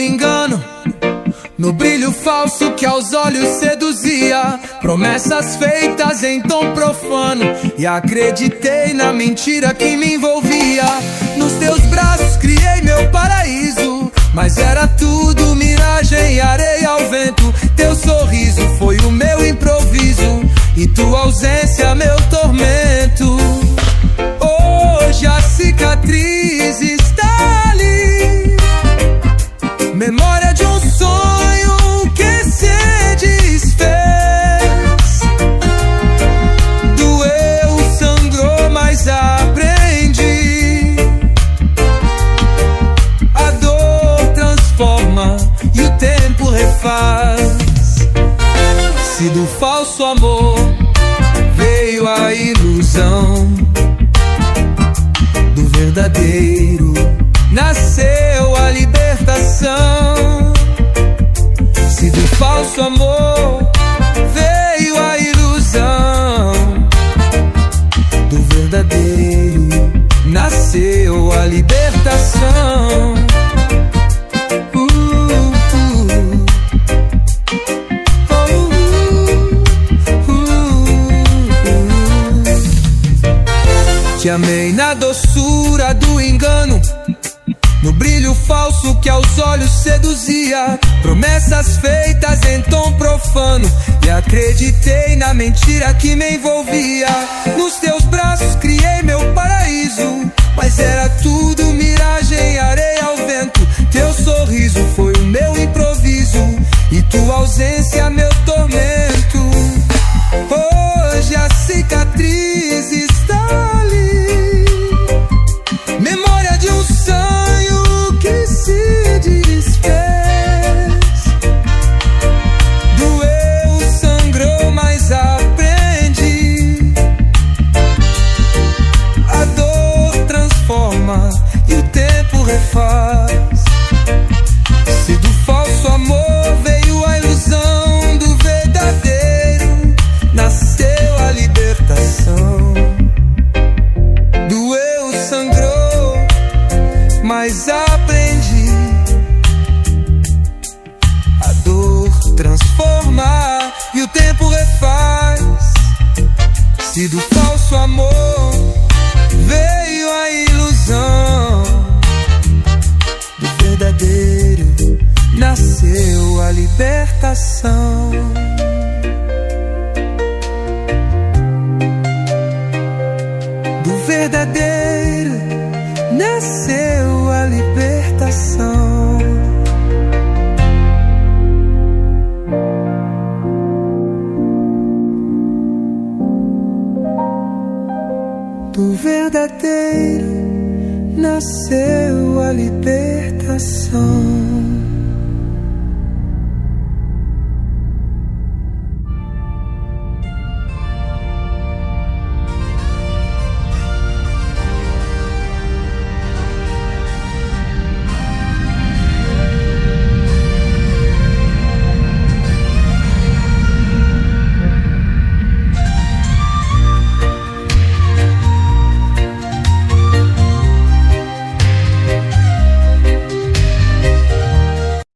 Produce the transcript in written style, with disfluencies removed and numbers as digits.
engano, no brilho falso que aos olhos seduzia, promessas feitas em tom profano, e acreditei na mentira que me envolvia. Nos teus braços criei meu paraíso, mas era tudo miragem e areia ao vento. Teu sorriso foi o meu improviso, e tua ausência meu tormento. Hoje a cicatriz está ali, memória de um sonho que se desfez. Doeu, sangrou, mas aprendi. A dor transforma e o tempo refaz. Se do falso amor veio a ilusão, do verdadeiro nasceu a libertação. Se do falso amor veio a ilusão, do verdadeiro nasceu a libertação. Te amei na doçura do engano, no brilho falso que aos olhos seduzia, promessas feitas em tom profano, e acreditei na mentira que me envolvia. Nos teus braços criei meu paraíso, mas era tudo miragem e areia ao vento. Teu sorriso foi o meu improviso, e tua ausência meu tormento. Hoje a cicatriz está ali, memória de um sonho que se desfez. Doeu, sangrou, mas aprendi. A dor transforma e o tempo refaz. Se do falso amor veio a ilusão, do verdadeiro nasceu a libertação. Doeu, sangrou, mas aprendi. A dor transforma e o tempo refaz. Se do falso amor veio a ilusão, do verdadeiro nasceu a libertação. Do verdadeiro